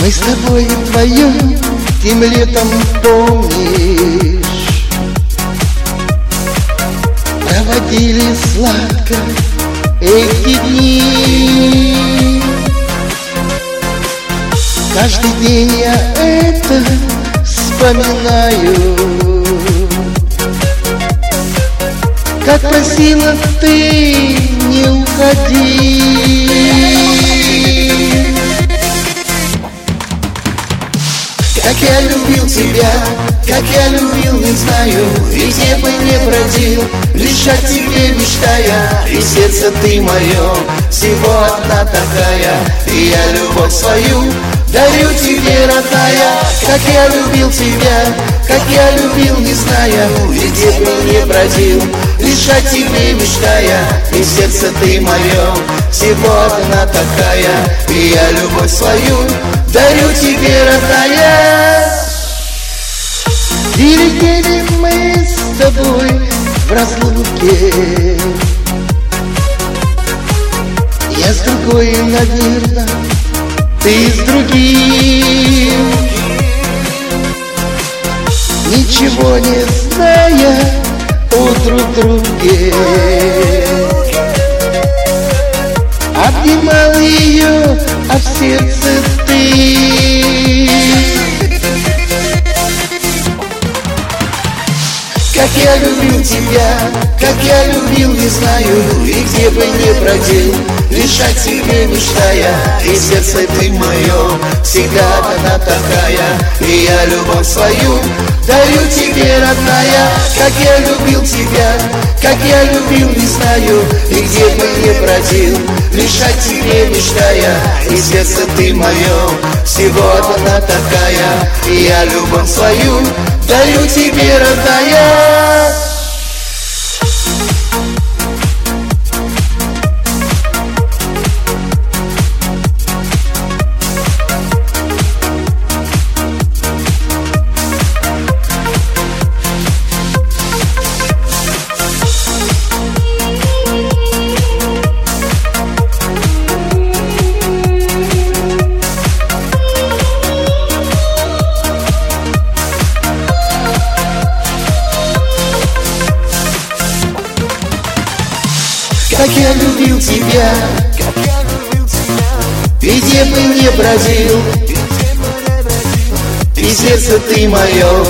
Мы с тобой вдвоем тем летом, помнишь, проводили сладко эти дни. Каждый день я это вспоминаю, как просила ты не уходи. Как я любил тебя, как я любил, не знаю, и где бы не бродил, лишь о тебе мечтая. И сердце ты мое, всего одна такая, и я любовь свою дарю тебе, родная. Как я любил тебя, как я любил, не зная, и где бы не бродил, лишь о тебе мечтая. И сердце ты мое, всего одна такая, и я любовь свою дарю тебе, родная. И летели мы с тобой в разлуке, я с другой, наверно, ты с другим, ничего не зная о друг друге. Обнимал ее, а в сердце ты. Как я любил тебя, как я любил, не знаю, и где бы не бродил, лишь о тебе мечтая. И сердце ты мое, всегда одна такая, и я любовь свою дарю тебе, родная. Как я любил тебя, как я любил, не знаю, и где бы не бродил, лишь о тебе мечтая. И сердце ты мое, всего одна такая, и я любовь свою дарю тебе, родная. Как я любил тебя, и где бы не бродил, и сердце ты мое,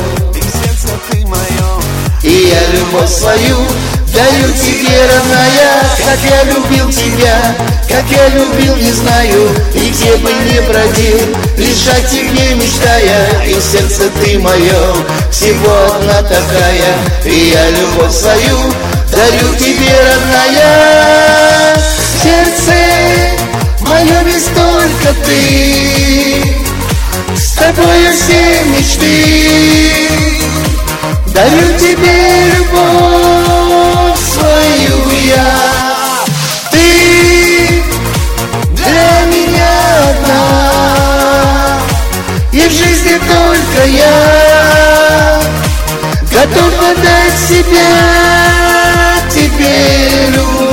и я любовь свою дарю тебе, родная. Как я любил тебя, как я любил, не знаю, и где бы не бродил, лишь о тебе мечтая. И сердце ты мое, всего одна такая, и я любовь свою дарю тебе, родная. Сердце мое, без только ты, с тобою все мечты, дарю тебе любовь свою я. Ты для меня одна, и в жизни только я готов отдать себя тебе, любовь.